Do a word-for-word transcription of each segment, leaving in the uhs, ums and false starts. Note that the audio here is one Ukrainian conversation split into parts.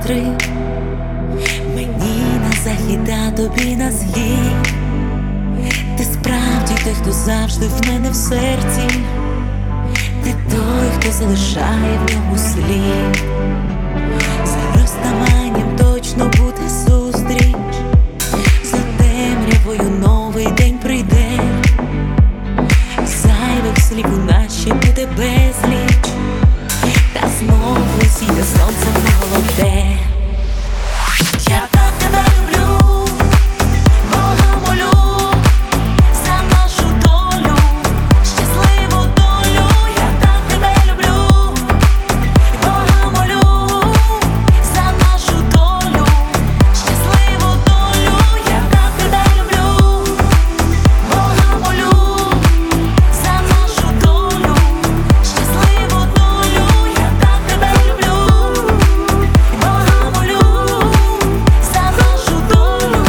вітри, мені на захід, а тобі на схід. Ти справді той, хто завжди в мене в серці. Ти той, хто залишає в ньому слід. За розставанням точно буде зустріч, за темрявою новий день прийде. Зайвих слів у наші буде безліч, та знову сіє сонце молоде. Я так тебе люблю, Бога молю за нашу долю, щасливу долю. Я так тебе люблю, Бога молю за нашу долю, щасливу долю. Я так тебе люблю, Бога молю за нашу долю, щасливу долю. Я так тебе люблю, Бога молю за нашу долю.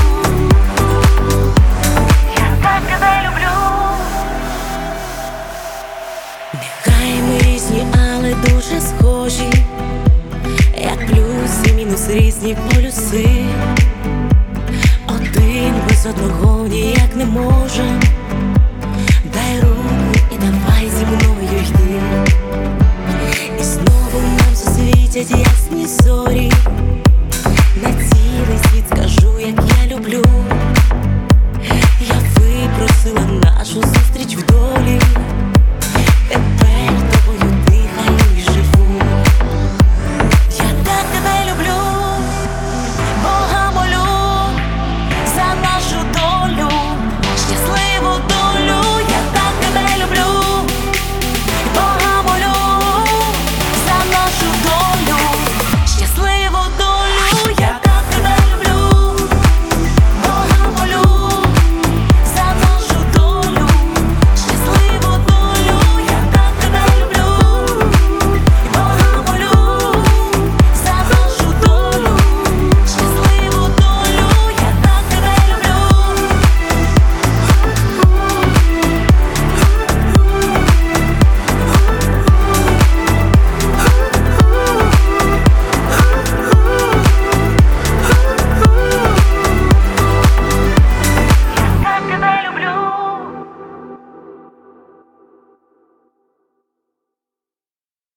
Я так тебе люблю. Нехай ми різні, але дуже схожі, як плюс і мінус різні полюси. Один без одного ніяк не може. Дай руку і давай зі мною йти. І знову нам засвітять ясні зорі.